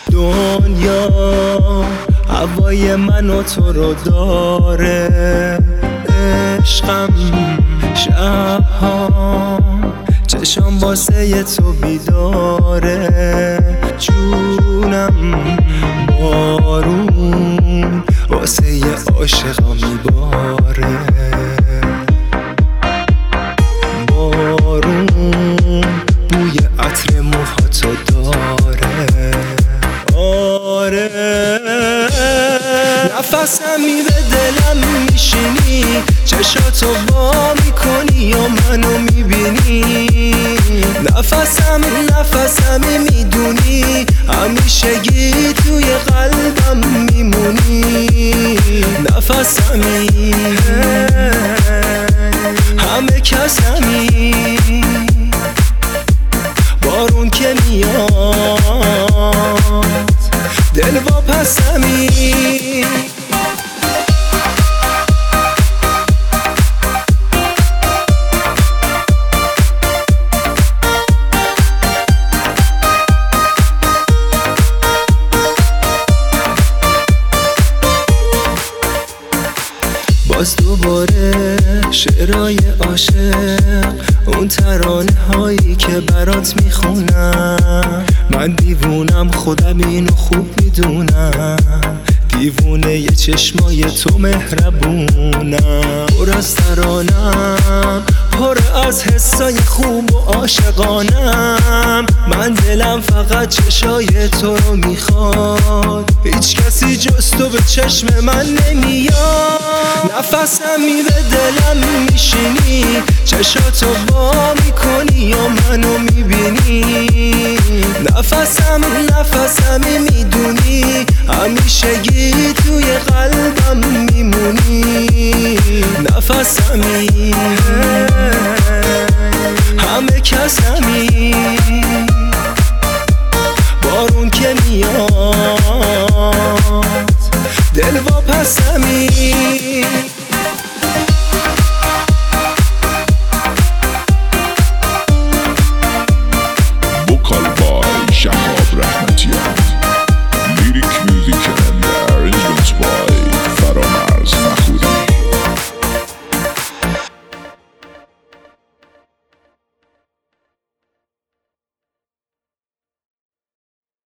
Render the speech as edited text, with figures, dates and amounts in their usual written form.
دنیا هوای من و تو رو داره، عشقم شبها چشم واسه تو بیداره، جونم بارون واسه عاشقا میباره، بارون بوی عطر موهاتو داره. آره نفسم میره دلم میشینی، چشاتو وا میکنی و منو میبینی، نفسم میدونی همیشگی توی قلبم میمونی، نفسمی همه کسمی، بارون که میاد دل واپسمی. باز دوباره شعرهای عاشق، اون ترانه هایی که برات میخونم، من دیوونم خودم اینو خوب میدونم، دیوونه یه چشمای تو مهربونم، پر از ترانم پر از حسای خوب و عاشقانم، من دلم فقط چشای تو رو میخواد، هیچ کسی جز تو به چشم من نمیاد، نفسم میره دلم میشینی، چشاتو وا میکنی و منو میبینی، نفسم میدونی همیشگی توی قلبم میمونی، نفسمی همه کسمی.